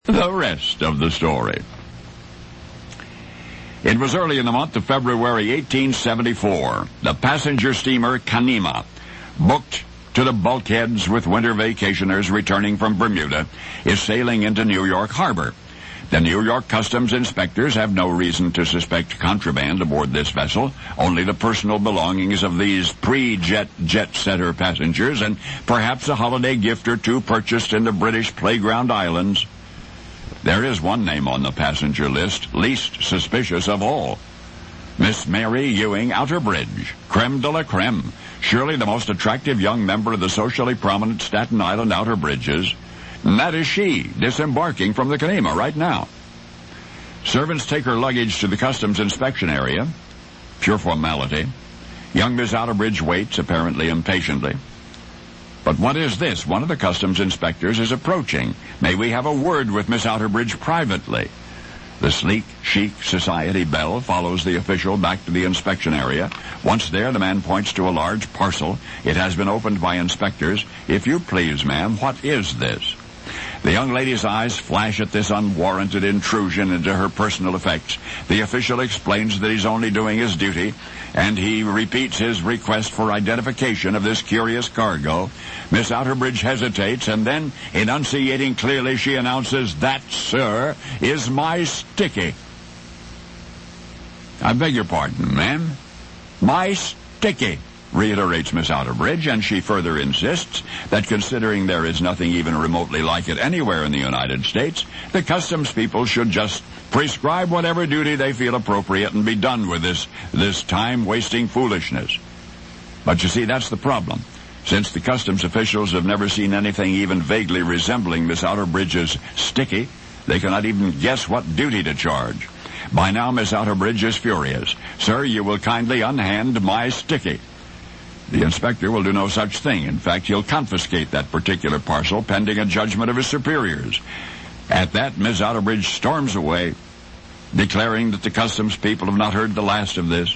The rest of the story. It was early in the month of February 1874. The passenger steamer Kanima, booked to the bulkheads with winter vacationers returning from Bermuda, is sailing into New York Harbor. The New York customs inspectors have no reason to suspect contraband aboard this vessel, only the personal belongings of these pre-jet jet-setter passengers and perhaps a holiday gift or two purchased in the British Playground Islands. There is one name on the passenger list, least suspicious of all. Miss Mary Ewing Outerbridge, creme de la creme, surely the most attractive young member of the socially prominent Staten Island Outerbridges. And that is she, disembarking from the Kanima right now. Servants take her luggage to the customs inspection area. Pure formality. Young Miss Outerbridge waits, apparently impatiently. But what is this? One of the customs inspectors is approaching. May we have a word with Miss Outerbridge privately? The sleek, chic society belle follows the official back to the inspection area. Once there, the man points to a large parcel. It has been opened by inspectors. If you please, ma'am, what is this? The young lady's eyes flash at this unwarranted intrusion into her personal effects. The official explains that he's only doing his duty, and he repeats his request for identification of this curious cargo. Miss Outerbridge hesitates, and then, enunciating clearly, she announces, "That, sir, is my sticky." "I beg your pardon, ma'am?" "My sticky," reiterates Miss Outerbridge, and she further insists that considering there is nothing even remotely like it anywhere in the United States, the customs people should just prescribe whatever duty they feel appropriate and be done with this time-wasting foolishness. But you see, that's the problem. Since the customs officials have never seen anything even vaguely resembling Miss Outerbridge's sticky, they cannot even guess what duty to charge. By now, Miss Outerbridge is furious. "Sir, you will kindly unhand my sticky." The inspector will do no such thing. In fact, he'll confiscate that particular parcel pending a judgment of his superiors. At that, Miss Outerbridge storms away, declaring that the customs people have not heard the last of this.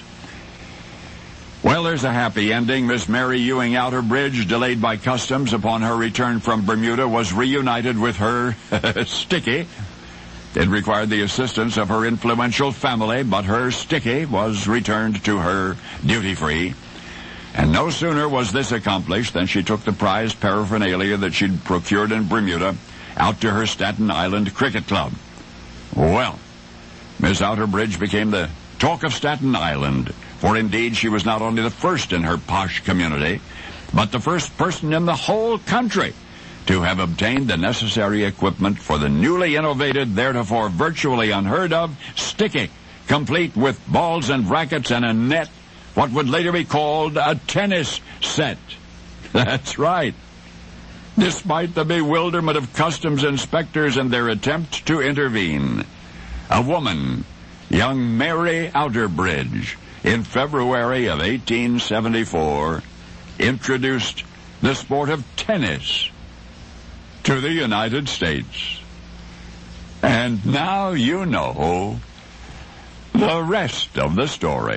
Well, there's a happy ending. Miss Mary Ewing Outerbridge, delayed by customs upon her return from Bermuda, was reunited with her sticky. It required the assistance of her influential family, but her sticky was returned to her duty-free. And no sooner was this accomplished than she took the prized paraphernalia that she'd procured in Bermuda out to her Staten Island cricket club. Well, Miss Outerbridge became the talk of Staten Island, for indeed she was not only the first in her posh community, but the first person in the whole country to have obtained the necessary equipment for the newly innovated, theretofore virtually unheard of, sticky, complete with balls and rackets and a net, what would later be called a tennis set. That's right. Despite the bewilderment of customs inspectors and their attempt to intervene, a woman, young Mary Outerbridge, in February of 1874, introduced the sport of tennis to the United States. And now you know the rest of the story.